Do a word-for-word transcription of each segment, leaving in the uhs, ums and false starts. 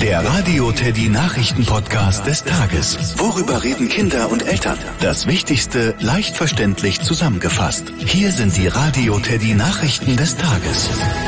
Der Radio Teddy Nachrichten-Podcast des Tages. Worüber reden Kinder und Eltern? Das Wichtigste leicht verständlich zusammengefasst. Hier sind die Radio Teddy Nachrichten des Tages.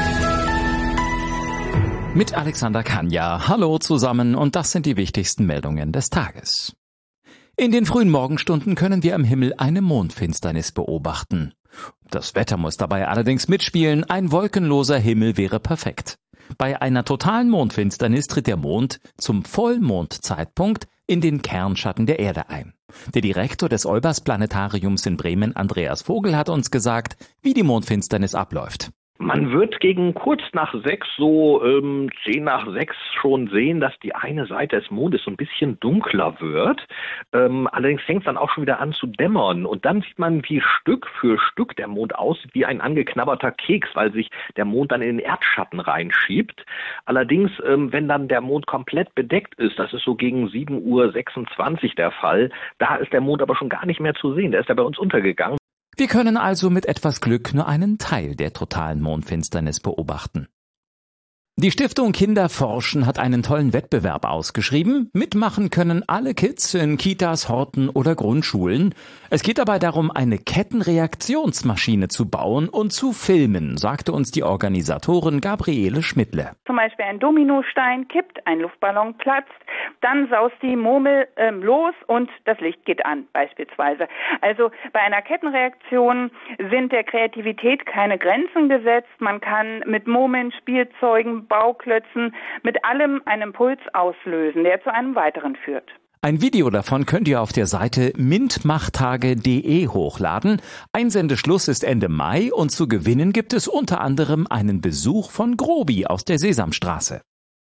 Mit Alexander Kanja. Hallo zusammen und das sind die wichtigsten Meldungen des Tages. In den frühen Morgenstunden können wir am Himmel eine Mondfinsternis beobachten. Das Wetter muss dabei allerdings mitspielen, ein wolkenloser Himmel wäre perfekt. Bei einer totalen Mondfinsternis tritt der Mond zum Vollmondzeitpunkt in den Kernschatten der Erde ein. Der Direktor des Olbers-Planetariums in Bremen, Andreas Vogel, hat uns gesagt, wie die Mondfinsternis abläuft. Man wird gegen kurz nach sechs, so ähm, zehn nach sechs schon sehen, dass die eine Seite des Mondes so ein bisschen dunkler wird. Ähm, allerdings fängt es dann auch schon wieder an zu dämmern. Und dann sieht man, wie Stück für Stück der Mond aussieht, wie ein angeknabberter Keks, weil sich der Mond dann in den Erdschatten reinschiebt. Allerdings, ähm, wenn dann der Mond komplett bedeckt ist, das ist so gegen sieben Uhr sechsundzwanzig der Fall, da ist der Mond aber schon gar nicht mehr zu sehen. Der ist ja bei uns untergegangen. Wir können also mit etwas Glück nur einen Teil der totalen Mondfinsternis beobachten. Die Stiftung Kinder forschen hat einen tollen Wettbewerb ausgeschrieben. Mitmachen können alle Kids in Kitas, Horten oder Grundschulen. Es geht dabei darum, eine Kettenreaktionsmaschine zu bauen und zu filmen, sagte uns die Organisatorin Gabriele Schmidle. Zum Beispiel ein Dominostein kippt, ein Luftballon platzt, dann saust die Murmel ähm, los und das Licht geht an beispielsweise. Also bei einer Kettenreaktion sind der Kreativität keine Grenzen gesetzt. Man kann mit Murmeln, Spielzeugen, Bauklötzen, mit allem einen Impuls auslösen, der zu einem weiteren führt. Ein Video davon könnt ihr auf der Seite mintmachtage punkt de hochladen. Einsendeschluss ist Ende Mai und zu gewinnen gibt es unter anderem einen Besuch von Grobi aus der Sesamstraße.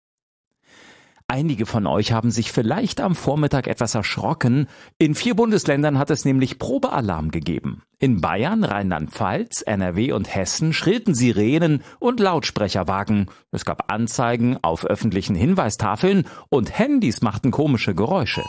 Einige von euch haben sich vielleicht am Vormittag etwas erschrocken. In vier Bundesländern hat es nämlich Probealarm gegeben. In Bayern, Rheinland-Pfalz, N R W und Hessen schrillten Sirenen und Lautsprecherwagen. Es gab Anzeigen auf öffentlichen Hinweistafeln und Handys machten komische Geräusche.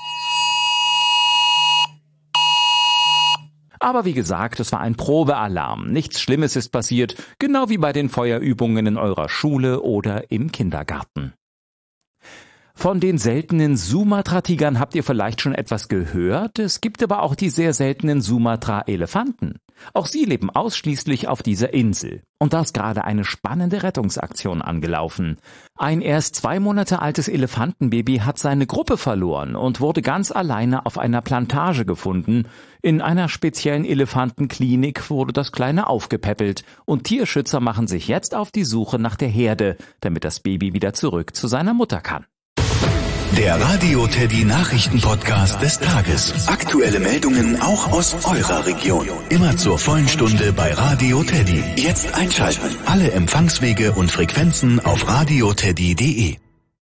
Aber wie gesagt, es war ein Probealarm. Nichts Schlimmes ist passiert, genau wie bei den Feuerübungen in eurer Schule oder im Kindergarten. Von den seltenen Sumatra-Tigern habt ihr vielleicht schon etwas gehört. Es gibt aber auch die sehr seltenen Sumatra-Elefanten. Auch sie leben ausschließlich auf dieser Insel. Und da ist gerade eine spannende Rettungsaktion angelaufen. Ein erst zwei Monate altes Elefantenbaby hat seine Gruppe verloren und wurde ganz alleine auf einer Plantage gefunden. In einer speziellen Elefantenklinik wurde das Kleine aufgepäppelt und Tierschützer machen sich jetzt auf die Suche nach der Herde, damit das Baby wieder zurück zu seiner Mutter kann. Der Radio Teddy Nachrichten-Podcast des Tages. Aktuelle Meldungen auch aus eurer Region. Immer zur vollen Stunde bei Radio Teddy. Jetzt einschalten. Alle Empfangswege und Frequenzen auf radio teddy punkt de.